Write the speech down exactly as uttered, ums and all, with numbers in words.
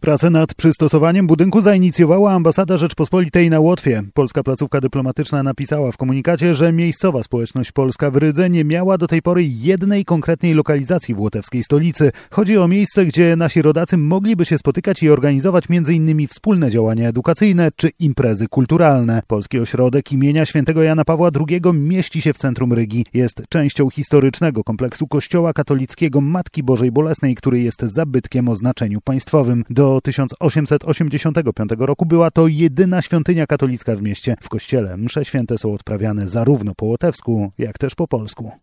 Pracę nad przystosowaniem budynku zainicjowała Ambasada Rzeczpospolitej na Łotwie. Polska placówka dyplomatyczna napisała w komunikacie, że miejscowa społeczność polska w Rydze nie miała do tej pory jednej konkretnej lokalizacji w łotewskiej stolicy. Chodzi o miejsce, gdzie nasi rodacy mogliby się spotykać i organizować między innymi wspólne działania edukacyjne czy imprezy kulturalne. Polski Ośrodek imienia świętego Jana Pawła drugiego mieści się w centrum Rygi. Jest częścią historycznego kompleksu Kościoła katolickiego Matki Bożej Bolesnej, który jest zabytkiem o znaczeniu państwowym. Do tysiąc osiemset osiemdziesiątego piątego roku była to jedyna świątynia katolicka w mieście. W kościele msze święte są odprawiane zarówno po łotewsku, jak też po polsku.